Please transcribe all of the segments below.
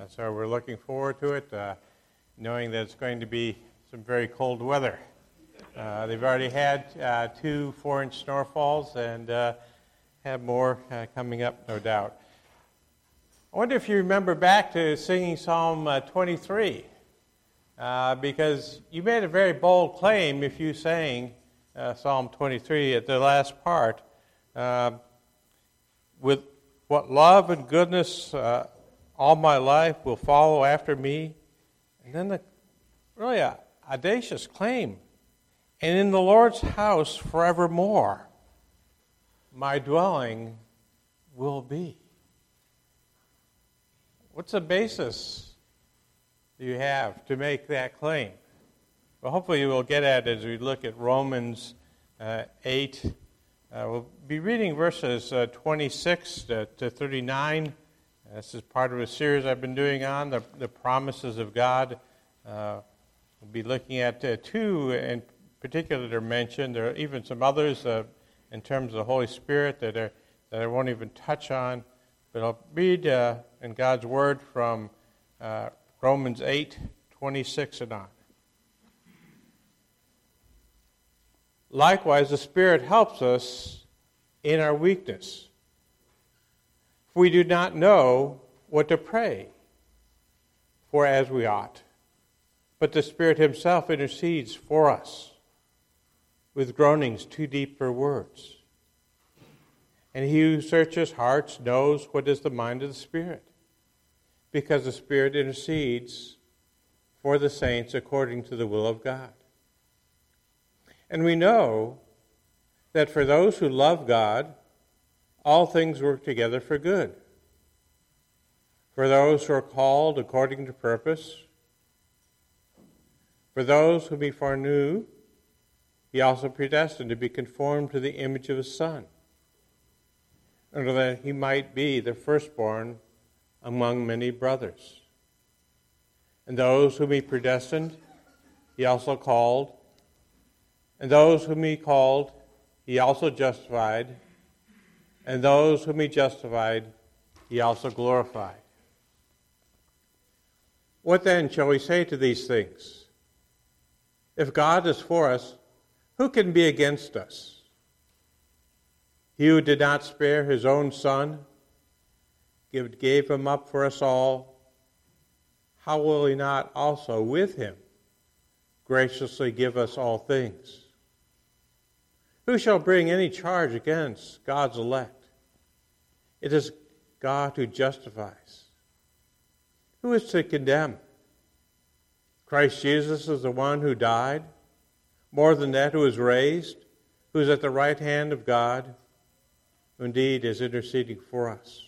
So we're looking forward to it, knowing that it's going to be some very cold weather. They've already had 2 4-inch snowfalls and have more coming up, no doubt. I wonder if you remember back to singing Psalm 23, because you made a very bold claim if you sang Psalm 23 at the last part. With what love and goodness all my life will follow after me. And then the really audacious claim. And in the Lord's house forevermore, my dwelling will be. What's the basis you have to make that claim? Well, hopefully we'll get at it as we look at Romans 8. We'll be reading verses 26 to 39. This is part of a series I've been doing on the promises of God. We'll be looking at 2 in particular that are mentioned. There are even some others in terms of the Holy Spirit that I won't even touch on. But I'll read in God's Word from Romans 8, 26 and on. Likewise, the Spirit helps us in our weakness. For we do not know what to pray for as we ought, but the Spirit Himself intercedes for us with groanings too deep for words. And He who searches hearts knows what is the mind of the Spirit, because the Spirit intercedes for the saints according to the will of God. And we know that for those who love God, all things work together for good. For those who are called according to purpose, for those whom He foreknew, He also predestined to be conformed to the image of His Son, in order that He might be the firstborn among many brothers. And those whom He predestined, He also called. And those whom He called, He also justified. And those whom He justified, He also glorified. What then shall we say to these things? If God is for us, who can be against us? He who did not spare His own Son, gave Him up for us all, how will He not also with Him graciously give us all things? Who shall bring any charge against God's elect? It is God who justifies. Who is to condemn? Christ Jesus is the one who died, more than that, who is raised, who is at the right hand of God, who indeed is interceding for us.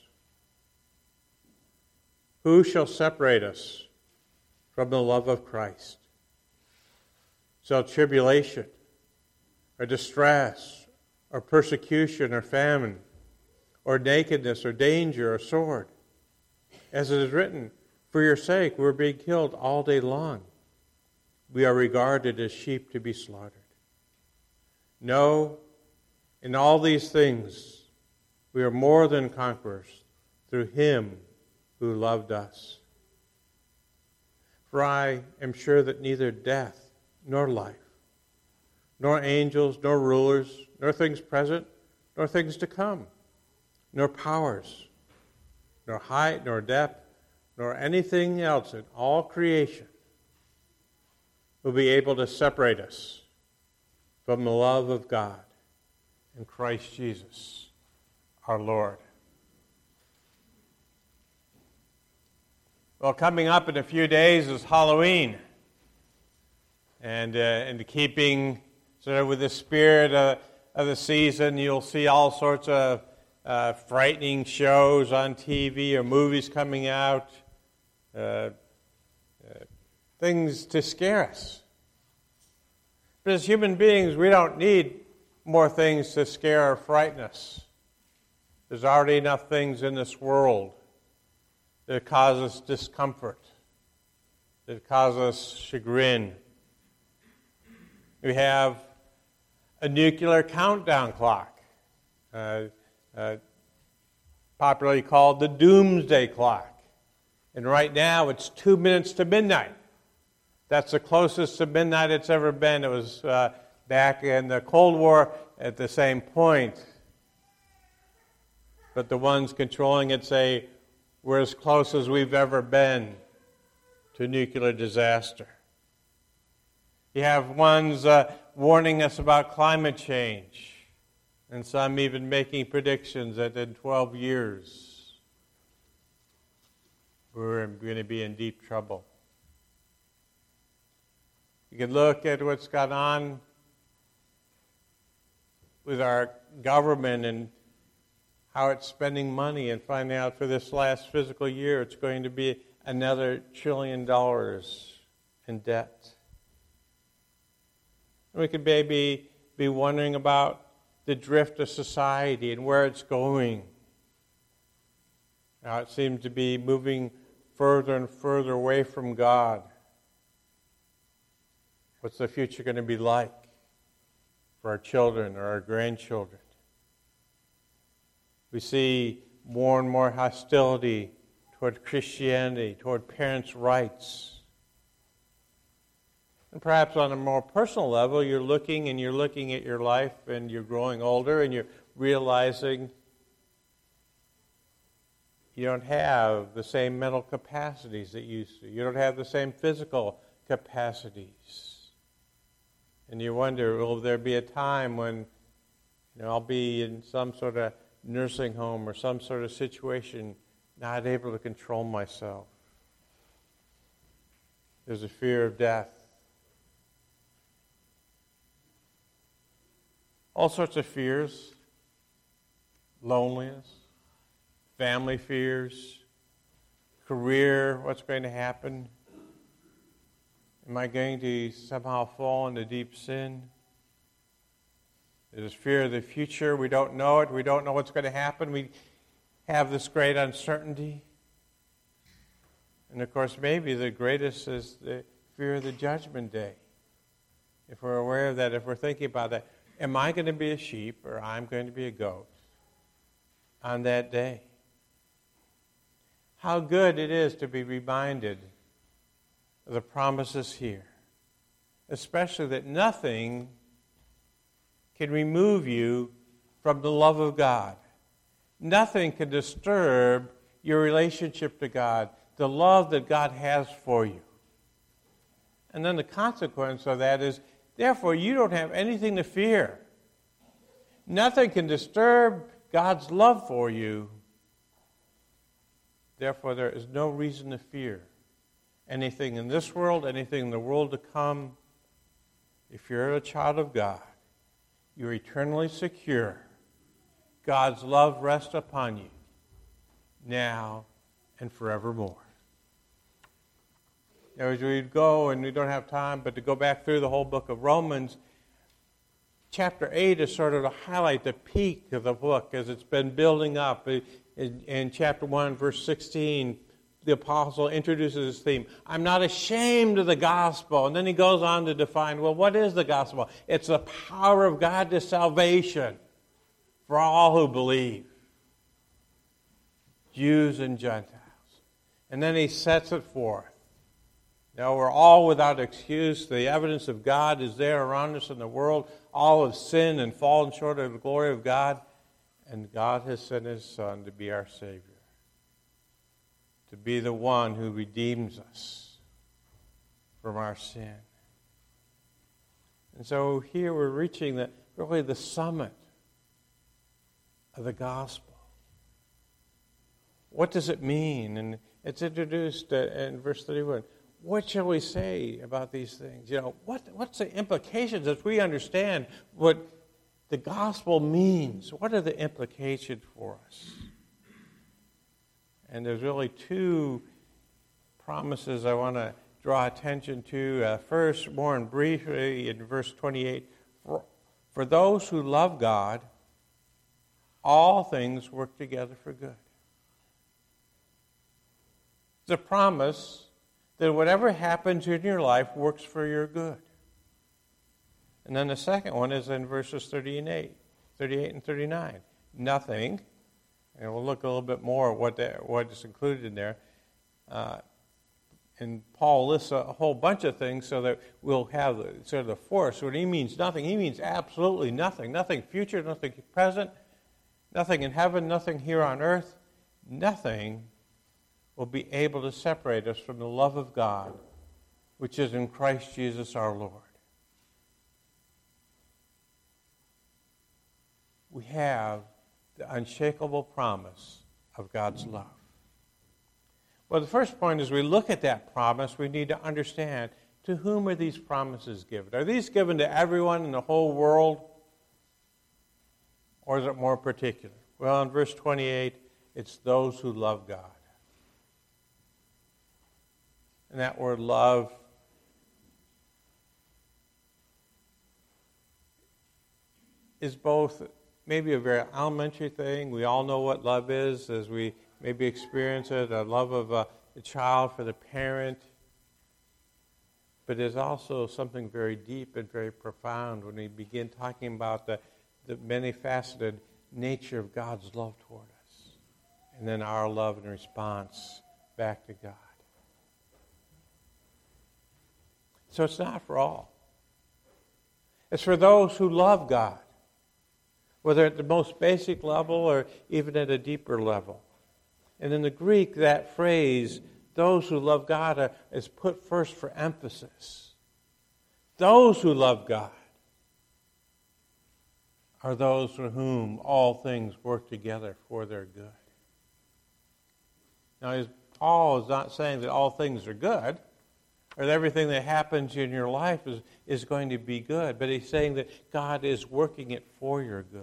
Who shall separate us from the love of Christ? Shall tribulation, or distress, or persecution, or famine, or nakedness, or danger, or sword? As it is written, for your sake we're being killed all day long. We are regarded as sheep to be slaughtered. No, in all these things we are more than conquerors through Him who loved us. For I am sure that neither death nor life, nor angels, nor rulers, nor things present, nor things to come, nor powers, nor height, nor depth, nor anything else in all creation will be able to separate us from the love of God in Christ Jesus, our Lord. Well, coming up in a few days is Halloween. And in keeping sort of with the spirit of the season, you'll see all sorts of frightening shows on TV or movies coming out, things to scare us. But as human beings, we don't need more things to scare or frighten us. There's already enough things in this world that cause us discomfort, that cause us chagrin. We have a nuclear countdown clock, popularly called the doomsday clock. And right now it's 2 minutes to midnight. That's the closest to midnight it's ever been. It was back in the Cold War at the same point. But the ones controlling it say we're as close as we've ever been to nuclear disaster. You have ones warning us about climate change, and some even making predictions that in 12 years we're going to be in deep trouble. You can look at what's gone on with our government and how it's spending money and find out for this last fiscal year it's going to be another $1 trillion in debt. We could maybe be wondering about the drift of society and where it's going. Now it seems to be moving further and further away from God. What's the future going to be like for our children or our grandchildren? We see more and more hostility toward Christianity, toward parents' rights. And perhaps on a more personal level, you're looking at your life and you're growing older and you're realizing you don't have the same mental capacities that you used to. You don't have the same physical capacities. And you wonder, will there be a time when I'll be in some sort of nursing home or some sort of situation not able to control myself? There's a fear of death. All sorts of fears. Loneliness. Family fears. Career, what's going to happen? Am I going to somehow fall into deep sin? There's fear of the future. We don't know it. We don't know what's going to happen. We have this great uncertainty. And of course, maybe the greatest is the fear of the judgment day. If we're aware of that, if we're thinking about that, am I going to be a sheep or I'm going to be a goat on that day? How good it is to be reminded of the promises here, especially that nothing can remove you from the love of God. Nothing can disturb your relationship to God, the love that God has for you. And then the consequence of that is, therefore, you don't have anything to fear. Nothing can disturb God's love for you. Therefore, there is no reason to fear anything in this world, anything in the world to come. If you're a child of God, you're eternally secure. God's love rests upon you now and forevermore. Now, as we go, and we don't have time, but to go back through the whole book of Romans, chapter 8 is sort of to highlight the peak of the book as it's been building up. In chapter 1, verse 16, the apostle introduces this theme. I'm not ashamed of the gospel. And then he goes on to define, well, what is the gospel? It's the power of God to salvation for all who believe, Jews and Gentiles. And then he sets it forth. Now, we're all without excuse. The evidence of God is there around us in the world. All have sinned and fallen short of the glory of God. And God has sent His Son to be our Savior, to be the one who redeems us from our sin. And so here we're reaching really the summit of the gospel. What does it mean? And it's introduced in verse 31. What shall we say about these things? What's the implications as we understand what the gospel means? What are the implications for us? And there's really two promises I want to draw attention to. First, more and briefly, in verse 28, for those who love God, all things work together for good. It's a promise that whatever happens in your life works for your good. And then the second one is in verses 38 and 39. Nothing, and we'll look a little bit more at what is included in there. And Paul lists a whole bunch of things so that we'll have sort of the force. When he means nothing, he means absolutely nothing. Nothing future, nothing present, nothing in heaven, nothing here on earth. Nothing will be able to separate us from the love of God, which is in Christ Jesus our Lord. We have the unshakable promise of God's love. Well, the first point is we look at that promise, we need to understand, to whom are these promises given? Are these given to everyone in the whole world? Or is it more particular? Well, in verse 28, it's those who love God. And that word love is both maybe a very elementary thing. We all know what love is as we maybe experience it, a love of a child for the parent. But there's also something very deep and very profound when we begin talking about the many-faceted nature of God's love toward us. And then our love and response back to God. So it's not for all. It's for those who love God, whether at the most basic level or even at a deeper level. And in the Greek, that phrase, those who love God, is put first for emphasis. Those who love God are those for whom all things work together for their good. Now, Paul is not saying that all things are good, or that everything that happens in your life is going to be good, but he's saying that God is working it for your good.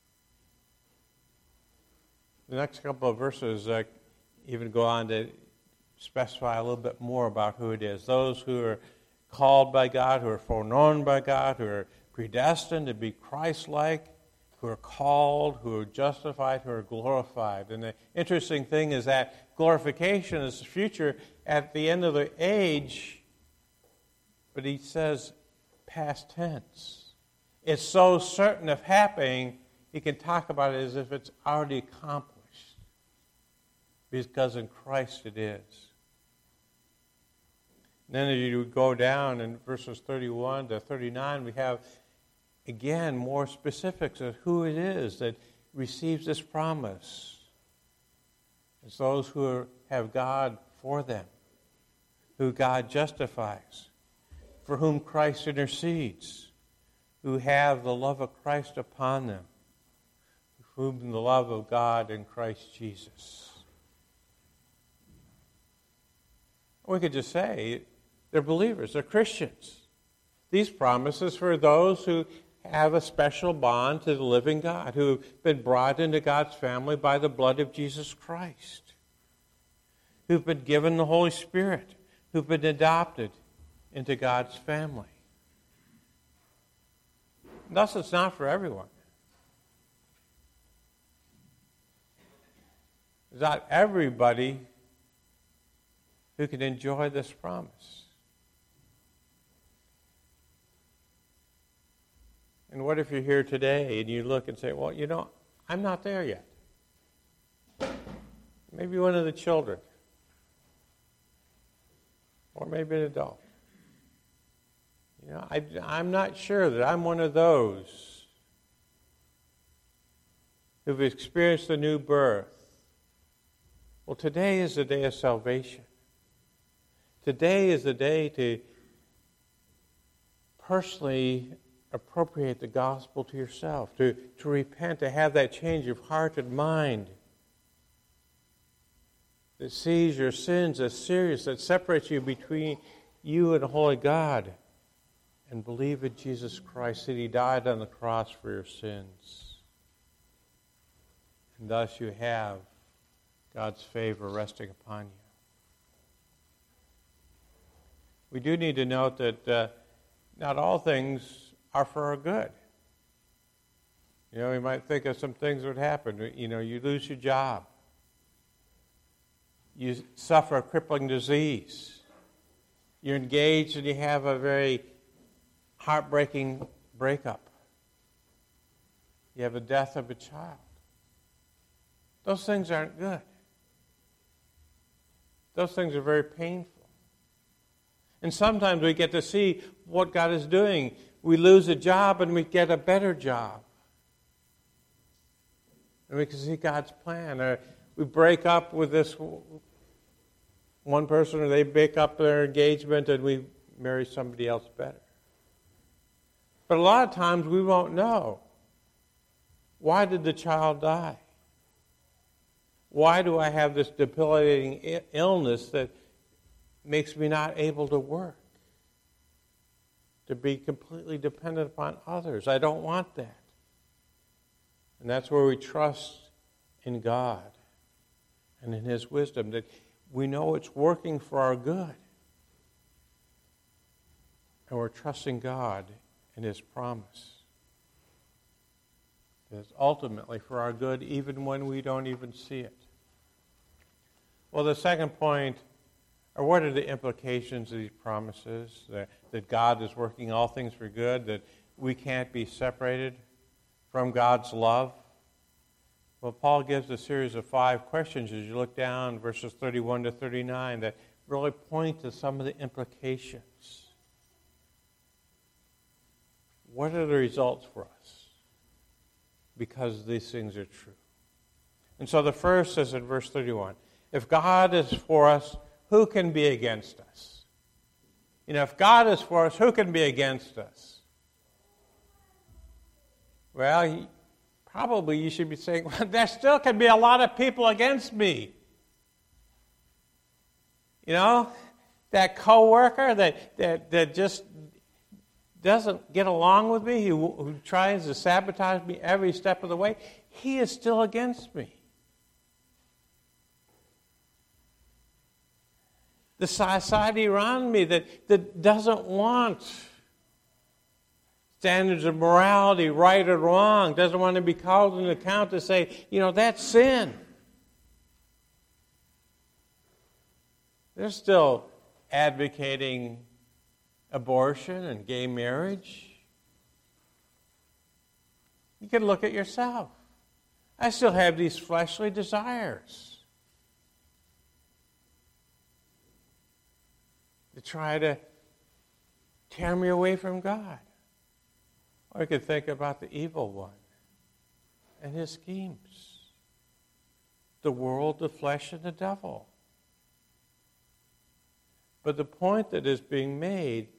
The next couple of verses even go on to specify a little bit more about who it is. Those who are called by God, who are foreknown by God, who are predestined to be Christ-like, who are called, who are justified, who are glorified. And the interesting thing is that glorification is the future at the end of the age, but he says past tense. It's so certain of happening, he can talk about it as if it's already accomplished. Because in Christ it is. And then as you go down in verses 31 to 39, we have, again, more specifics of who it is that receives this promise. It's those who have God for them, who God justifies, for whom Christ intercedes, who have the love of Christ upon them, for whom the love of God in Christ Jesus. We could just say they're believers, they're Christians. These promises for those who have a special bond to the living God, who have been brought into God's family by the blood of Jesus Christ, who've been given the Holy Spirit, who've been adopted into God's family. Thus, it's not for everyone. It's not everybody who can enjoy this promise. And what if you're here today and you look and say, well, I'm not there yet. Maybe one of the children. Or maybe an adult. I'm not sure that I'm one of those who've experienced a new birth. Well, today is the day of salvation. Today is the day to personally appropriate the gospel to yourself, to repent, to have that change of heart and mind that sees your sins as serious, that separates you between you and holy God, and believe in Jesus Christ, that he died on the cross for your sins. And thus you have God's favor resting upon you. We do need to note that not all things are for our good. We might think of some things that would happen. You lose your job. You suffer a crippling disease. You're engaged and you have a very heartbreaking breakup. You have the death of a child. Those things aren't good. Those things are very painful. And sometimes we get to see what God is doing. We lose a job and we get a better job. And we can see God's plan. Or we break up with this one person, or they break up their engagement and we marry somebody else better. But a lot of times we won't know. Why did the child die? Why do I have this debilitating illness that makes me not able to work? To be completely dependent upon others. I don't want that. And that's where we trust in God and in His wisdom, that we know it's working for our good. And we're trusting God and His promise. That it's ultimately for our good, even when we don't even see it. Well, the second point, or what are the implications of these promises? That God is working all things for good, that we can't be separated from God's love? Well, Paul gives a series of 5 questions as you look down, verses 31 to 39, that really point to some of the implications. What are the results for us? Because these things are true. And so the first says in verse 31, if God is for us, who can be against us? If God is for us, who can be against us? Well, probably you should be saying, well, there still can be a lot of people against me. That coworker that just doesn't get along with me, who tries to sabotage me every step of the way, he is still against me. The society around me that doesn't want standards of morality, right or wrong, doesn't want to be called into account to say, that's sin. They're still advocating abortion and gay marriage. You can look at yourself. I still have these fleshly desires to try to tear me away from God. Or you could think about the evil one and his schemes. The world, the flesh, and the devil. But the point that is being made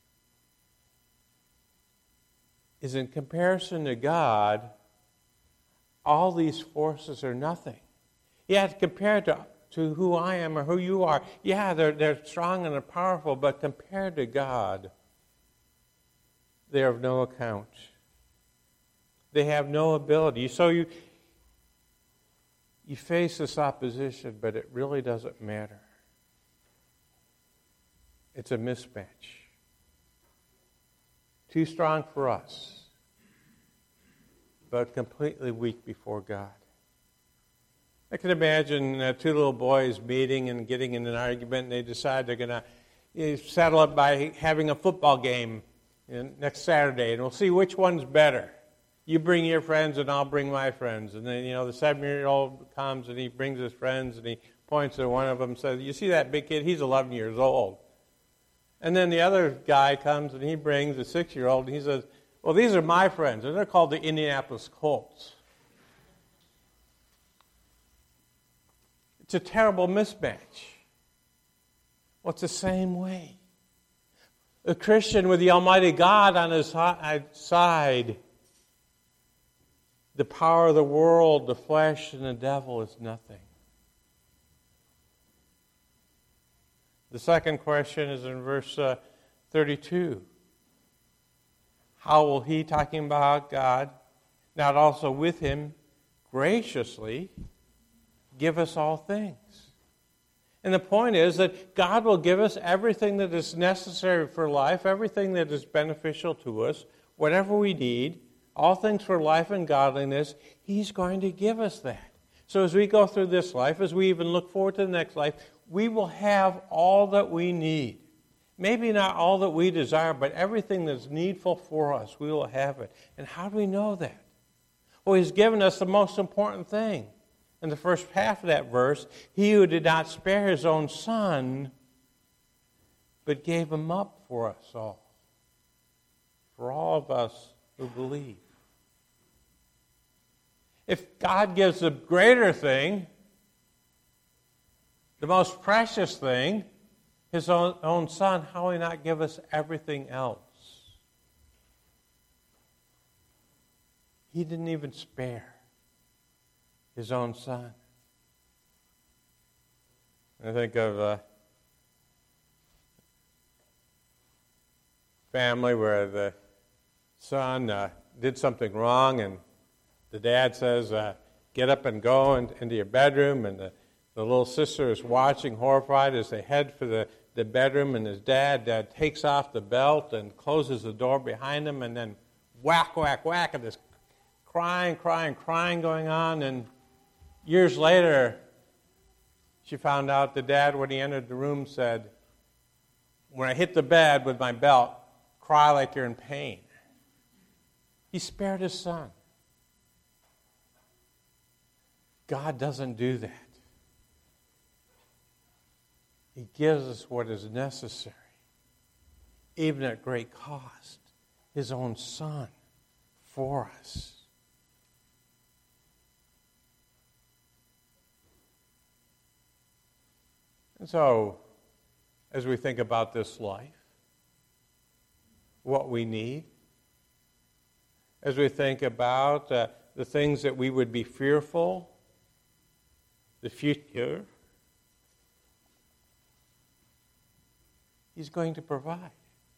is, in comparison to God, all these forces are nothing. Yet compared to who I am or who you are, yeah, they're strong and they're powerful, but compared to God, they are of no account. They have no ability. So you face this opposition, but it really doesn't matter. It's a mismatch. Too strong for us, but completely weak before God. I can imagine 2 little boys meeting and getting in an argument, and they decide they're going to settle it by having a football game next Saturday, and we'll see which one's better. You bring your friends, and I'll bring my friends. And then, the 7-year-old comes, and he brings his friends, and he points at one of them and says, you see that big kid? He's 11 years old. And then the other guy comes, and he brings a 6-year-old, and he says, well, these are my friends, and they're called the Indianapolis Colts. It's a terrible mismatch. Well, it's the same way. A Christian with the Almighty God on his side, the power of the world, the flesh, and the devil is nothing. The second question is in verse 32. How will he, talking about God, not also with him graciously give us all things? And the point is that God will give us everything that is necessary for life, everything that is beneficial to us, whatever we need, all things for life and godliness. He's going to give us that. So as we go through this life, as we even look forward to the next life, we will have all that we need. Maybe not all that we desire, but everything that's needful for us, we will have it. And how do we know that? Well, He's given us the most important thing, in the first half of that verse, he who did not spare his own son, but gave him up for us all, for all of us who believe. If God gives the greater thing, the most precious thing, his own son, how will he not give us everything else? He didn't even spare his own son. I think of a family where the son did something wrong, and the dad says, get up and go into your bedroom, and the little sister is watching horrified as they head for the bedroom, and his dad takes off the belt and closes the door behind him, and then whack, whack, whack, and this crying going on. And years later, she found out the dad, when he entered the room, said, when I hit the bed with my belt, cry like you're in pain. He spared his son. God doesn't do that. He gives us what is necessary, even at great cost, his own son for us. And so, as we think about this life, what we need, as we think about the things that we would be fearful, the future, he's going to provide.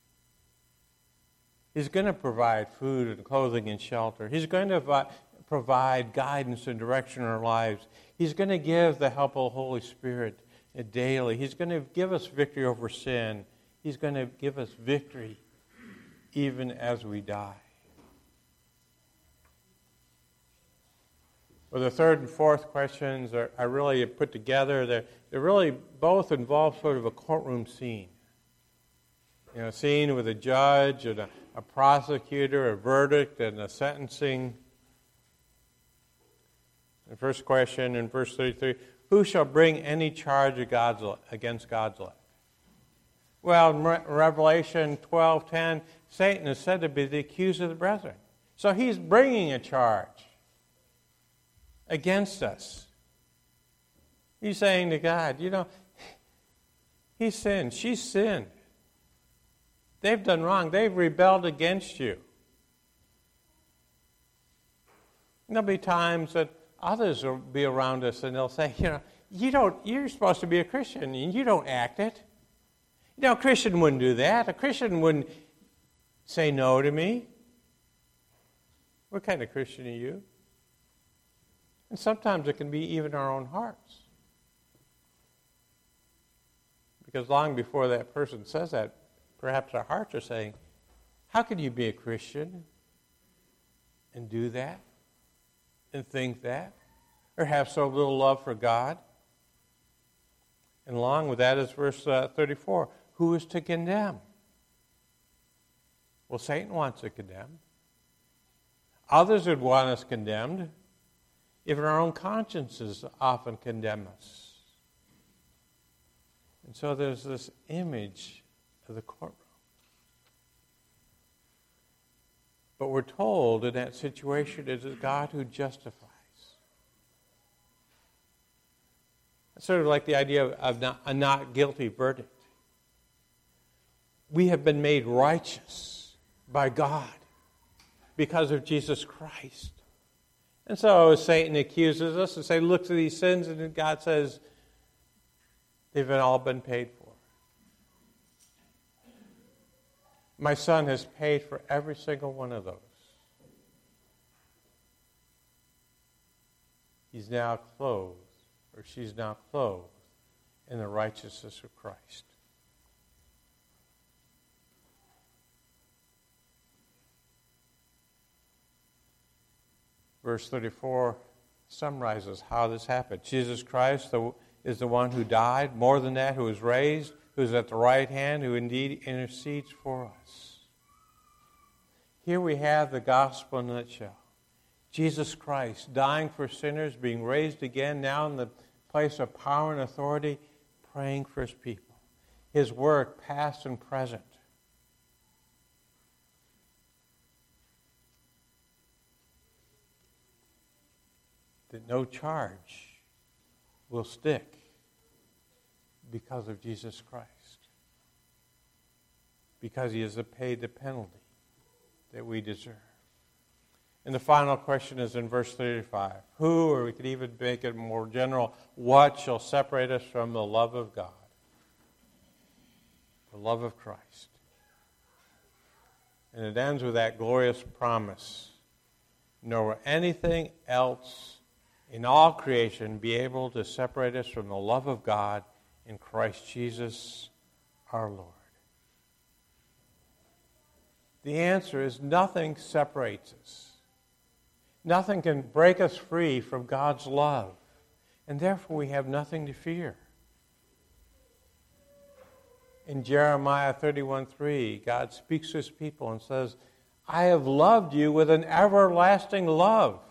He's going to provide food and clothing and shelter. He's going to provide guidance and direction in our lives. He's going to give the help of the Holy Spirit daily. He's going to give us victory over sin. He's going to give us victory even as we die. Well, the third and fourth questions are really put together. They're really both involve sort of a courtroom scene. You know, a scene with a judge and a prosecutor, a verdict, and a sentencing. The first question in verse 33, who shall bring any charge against God's elect? Well, in Revelation 12:10, Satan is said to be the accuser of the brethren. So he's bringing a charge against us. He's saying to God, you know, he sinned, she sinned. They've done wrong. They've rebelled against you. And there'll be times that others will be around us and they'll say, you know, you're supposed to be a Christian and you don't act it. You know, a Christian wouldn't do that. A Christian wouldn't say no to me. What kind of Christian are you? And sometimes it can be even our own hearts. Because long before that person says that, perhaps our hearts are saying, how can you be a Christian and do that and think that or have so little love for God? And along with that is verse 34. Who is to condemn? Well, Satan wants to condemn. Others would want us condemned. Even our own consciences often condemn us. And so there's this image of the courtroom. But we're told in that situation it is God who justifies. It's sort of like the idea of a not guilty verdict. We have been made righteous by God because of Jesus Christ. And so Satan accuses us and says, look to these sins, and God says, they've all been paid for. My son has paid for every single one of those. He's now clothed, or she's now clothed in the righteousness of Christ. Verse 34 summarizes how this happened. Jesus Christ is the one who died, more than that, who was raised, who is at the right hand, who indeed intercedes for us. Here we have the gospel in a nutshell. Jesus Christ, dying for sinners, being raised again, now in the place of power and authority, praying for his people. His work, past and present. That no charge will stick because of Jesus Christ. Because he has paid the penalty that we deserve. And the final question is in verse 35. Who, or we could even make it more general, what shall separate us from the love of God? The love of Christ. And it ends with that glorious promise. Nor will anything else in all creation be able to separate us from the love of God in Christ Jesus our Lord. The answer is nothing separates us. Nothing can break us free from God's love. And therefore we have nothing to fear. In Jeremiah 31:3, God speaks to his people and says, I have loved you with an everlasting love.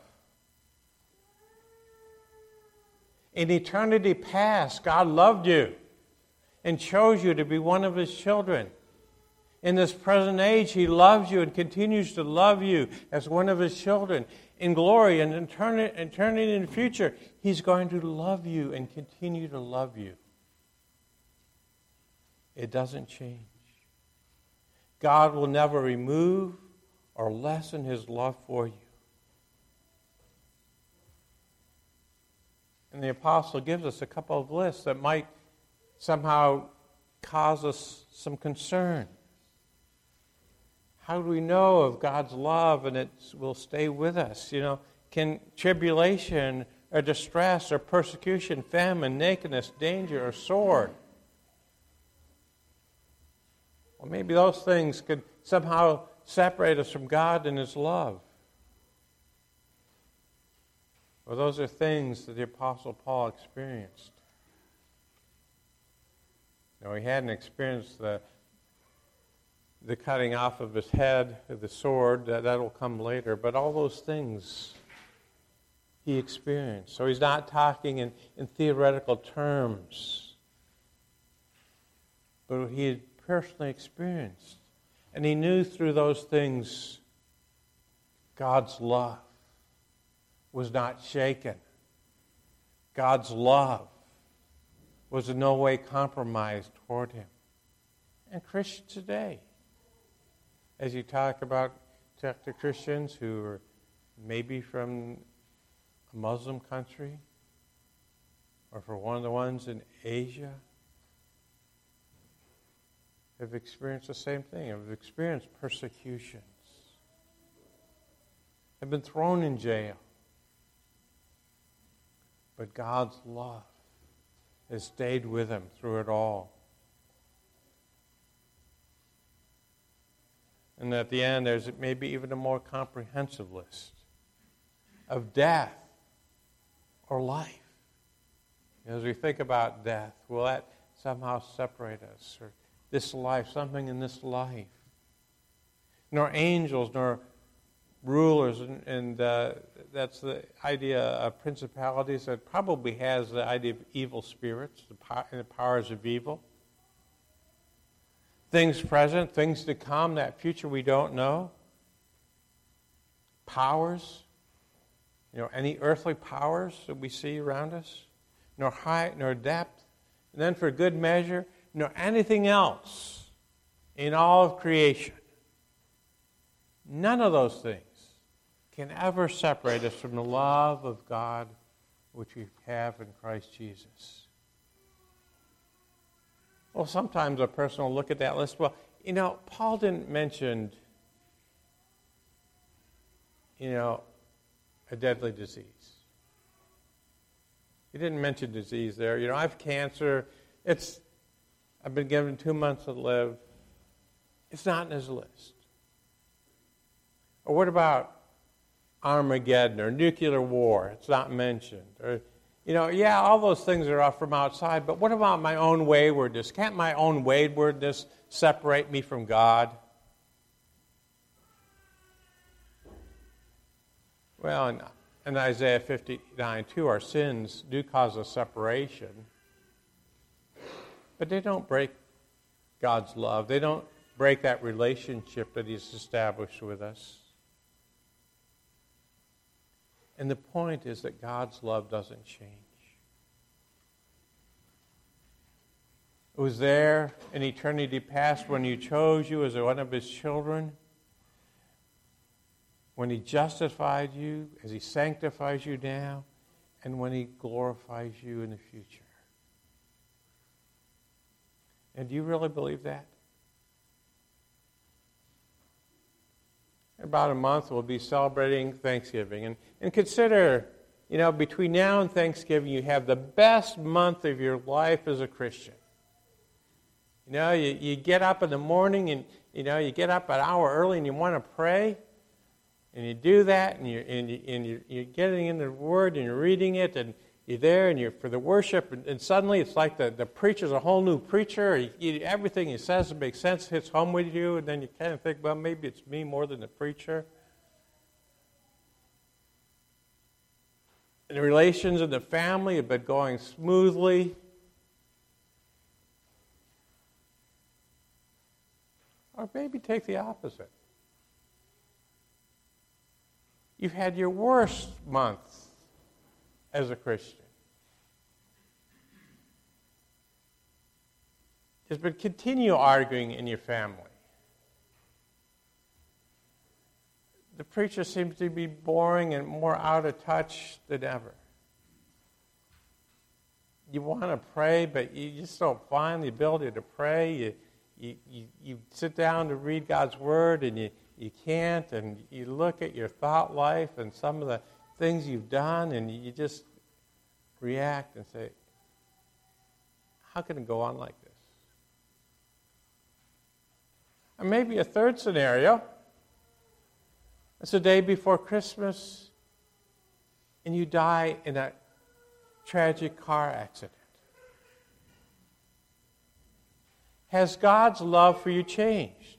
In eternity past, God loved you and chose you to be one of his children. In this present age, he loves you and continues to love you as one of his children. In glory and eternity in the future, he's going to love you and continue to love you. It doesn't change. God will never remove or lessen his love for you. And the apostle gives us a couple of lists that might somehow cause us some concern. How do we know of God's love and it will stay with us? Can tribulation or distress or persecution, famine, nakedness, danger, or sword? Well, maybe those things could somehow separate us from God and his love. Well, those are things that the Apostle Paul experienced. Now, he hadn't experienced the cutting off of his head, the sword, that'll come later, but all those things he experienced. So he's not talking in theoretical terms, but he had personally experienced. And he knew through those things God's love was not shaken. God's love was in no way compromised toward him. And Christians today, as you talk to Christians who are maybe from a Muslim country or for one of the ones in Asia, have experienced the same thing, have experienced persecutions, have been thrown in jail. But God's love has stayed with them through it all. And at the end, there's maybe even a more comprehensive list of death or life. As we think about death, will that somehow separate us? Or this life, something in this life. Nor angels, nor rulers, and that's the idea of principalities. That probably has the idea of evil spirits, the powers of evil. Things present, things to come, that future we don't know. Powers, any earthly powers that we see around us, nor height, nor depth. And then for good measure, nor anything else in all of creation. None of those things can ever separate us from the love of God which we have in Christ Jesus. Well, sometimes a person will look at that list. Well, Paul didn't mention, a deadly disease. He didn't mention disease there. I have cancer. I've been given 2 months to live. It's not in his list. Or what about Armageddon or nuclear war? It's not mentioned. Or, all those things are from outside, but what about my own waywardness? Can't my own waywardness separate me from God? Well, in Isaiah 59, too, our sins do cause a separation. But they don't break God's love. They don't break that relationship that He's established with us. And the point is that God's love doesn't change. It was there in eternity past when He chose you as one of His children, when He justified you, as He sanctifies you now, and when He glorifies you in the future. And do you really believe that? In about a month, we'll be celebrating Thanksgiving. And consider, between now and Thanksgiving, you have the best month of your life as a Christian. You get up in the morning and, you get up an hour early and you want to pray. And you do that and you're getting in the Word and you're reading it and you're there and you're for the worship. And suddenly it's like the preacher's a whole new preacher. Everything he says makes sense, hits home with you. And then you kind of think, well, maybe it's me more than the preacher. And the relations in the family have been going smoothly. Or maybe take the opposite. You've had your worst month as a Christian. There's been continual arguing in your family. The preacher seems to be boring and more out of touch than ever. You want to pray, but you just don't find the ability to pray. You sit down to read God's Word, and you can't, and you look at your thought life and some of the things you've done, and you just react and say, how can it go on like this? Or maybe a third scenario. It's the day before Christmas, and you die in a tragic car accident. Has God's love for you changed?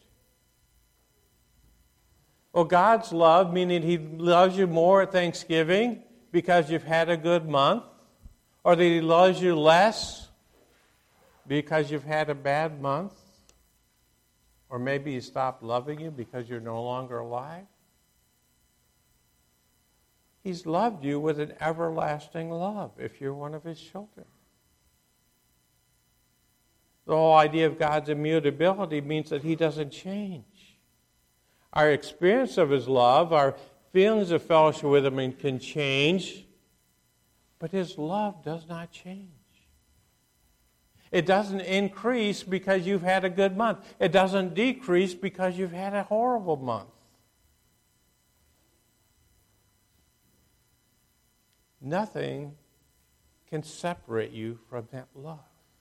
Well, God's love, meaning He loves you more at Thanksgiving because you've had a good month, or that He loves you less because you've had a bad month, or maybe He stopped loving you because you're no longer alive. He's loved you with an everlasting love if you're one of His children. The whole idea of God's immutability means that He doesn't change. Our experience of His love, our feelings of fellowship with Him can change, but His love does not change. It doesn't increase because you've had a good month. It doesn't decrease because you've had a horrible month. Nothing can separate you from that love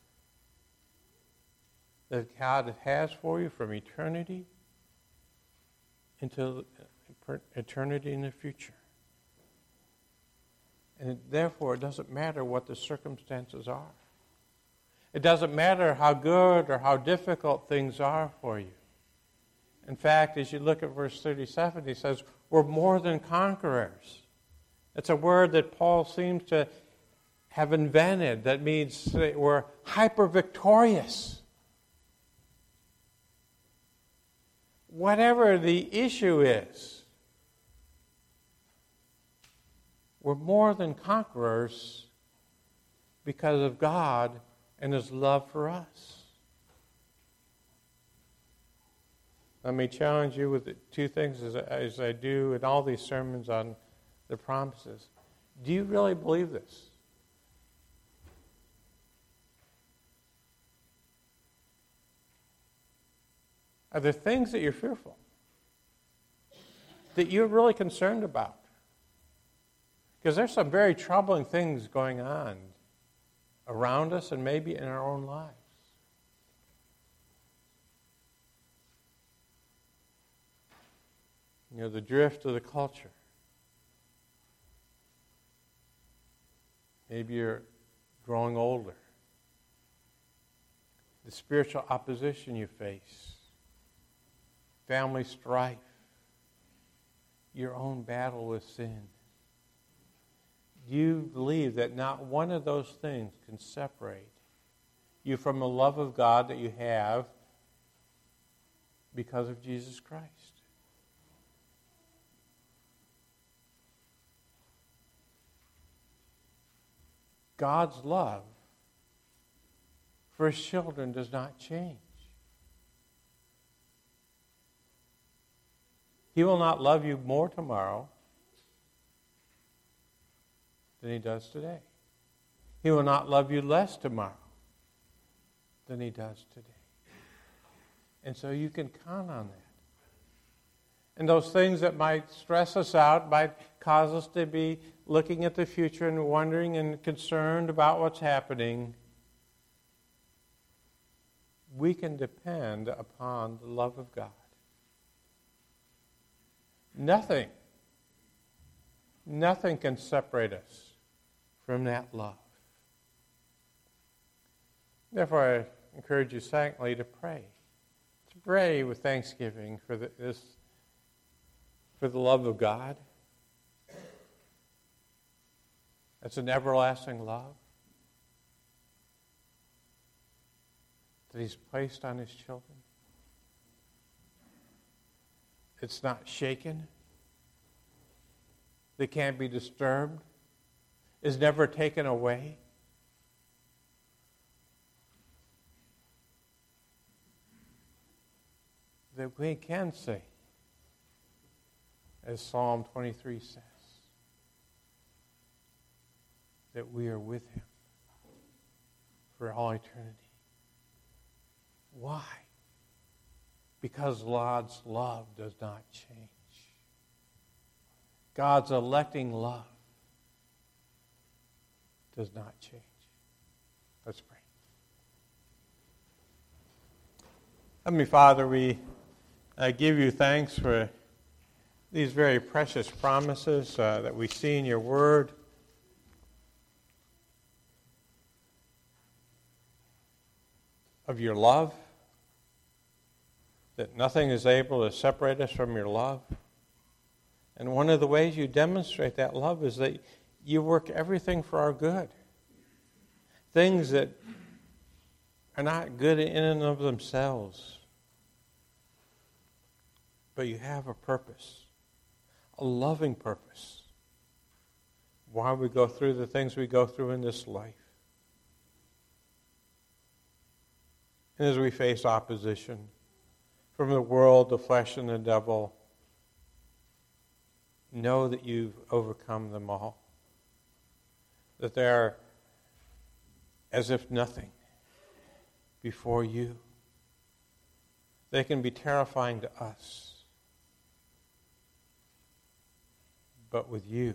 that God has for you from eternity into eternity in the future. And therefore, it doesn't matter what the circumstances are. It doesn't matter how good or how difficult things are for you. In fact, as you look at verse 37, he says, we're more than conquerors. It's a word that Paul seems to have invented that means we're hyper-victorious. Whatever the issue is, we're more than conquerors because of God and His love for us. Let me challenge you with two things as I do in all these sermons on the promises. Do you really believe this? Are there things that you're fearful? That you're really concerned about? Because there's some very troubling things going on around us and maybe in our own lives. The drift of the culture. Maybe you're growing older. The spiritual opposition you face. Family strife. your own battle with sin? Do you believe that not one of those things can separate you from the love of God that you have because of Jesus Christ? God's love for His children does not change. He will not love you more tomorrow than He does today. He will not love you less tomorrow than He does today. And so you can count on that. And those things that might stress us out, might cause us to be looking at the future and wondering and concerned about what's happening, we can depend upon the love of God. Nothing can separate us from that love. Therefore, I encourage you, secondly, to pray. To pray with thanksgiving for the love of God. It's an everlasting love that He's placed on His children. It's not shaken. They can't be disturbed. Is never taken away. That we can say, as Psalm 23 says, that we are with Him for all eternity. Why? Because God's love does not change. God's electing love does not change. Let's pray. Heavenly Father, we give you thanks for these very precious promises that we see in your word. Of your love, that nothing is able to separate us from your love. And one of the ways you demonstrate that love is that you work everything for our good. Things that are not good in and of themselves. But you have a purpose, a loving purpose, why we go through the things we go through in this life. And as we face opposition from the world, the flesh, and the devil, know that you've overcome them all. That they are as if nothing before you. They can be terrifying to us. But with you,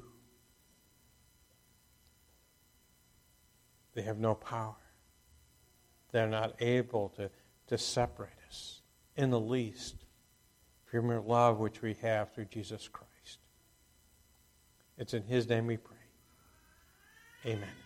they have no power. They're not able to separate us in the least from your love which we have through Jesus Christ. It's in His name we pray. Amen.